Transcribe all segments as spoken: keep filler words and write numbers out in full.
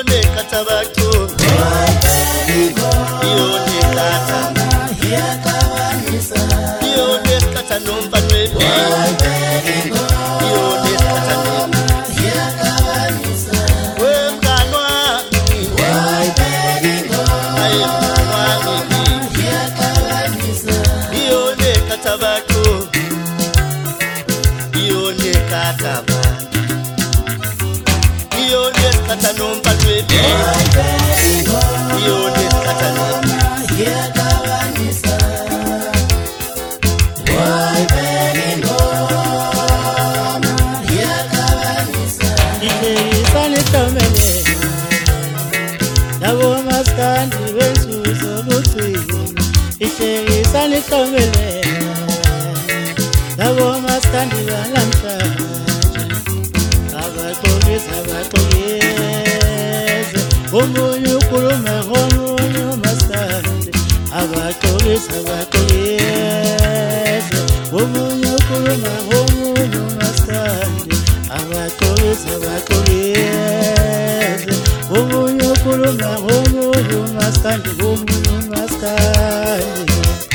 Ione katabatu Ione kata Ione kata nomba nwebi Ione kata nwebi We mkanwa Aye mkanwa Ione katabatu Ione kataba Ione kata nomba nwebi Ione kata nwebi Nabo maskandi wensuzo butsini Ishengisa nihlomele Nabo maskandi balamhlanje Abaqokisa abaqokise Omunye ukhuluma ngomunye maskandi Abaqokisa abaqokise Omunye ukhuluma ngomunye maskandi Abaqokisa abaqokise Omunye ukhuluma ngomunye maskandi Omunye maskandi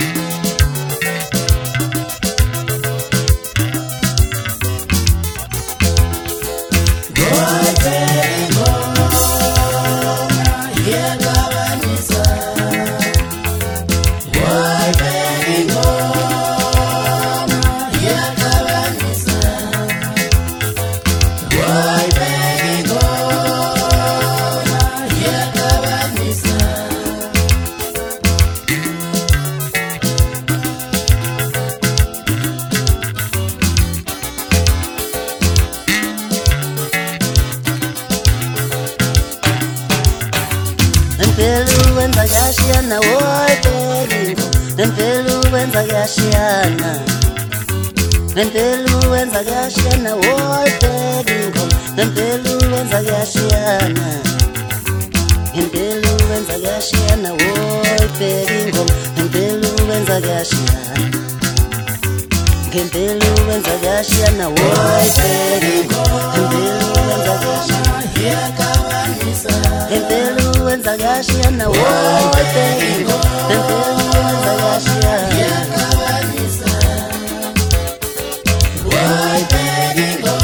Mpelu wenza yashiana woy pelingo Mpelu wenza yashiana Mpelu wenza yashiana woy pelingo Mpelu wenza yashiana Mpelu wenza yashiana woy pelingo Mpelu wenza yashiana Mpelu wenza yashiana woy pelingo Mpelu wenza yashiana Mpelu wenza yashiana woy pelingo Mpelu wenza yashiana woy pelingo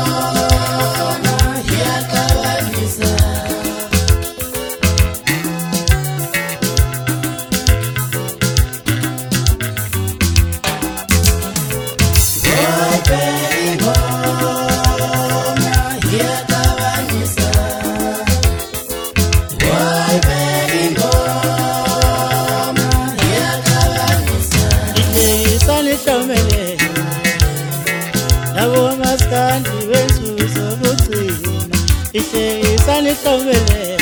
Nabo maskandi wensuzo butsini Ishengisa nihlomele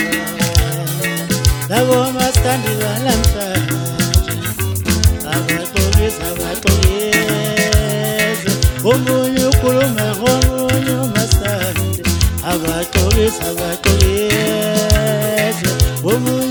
Nabo maskandi balamhlanje Abaqokisa abaqokise Omunye ukhuluma ngomunye maskandi Abaqokisa abaqokise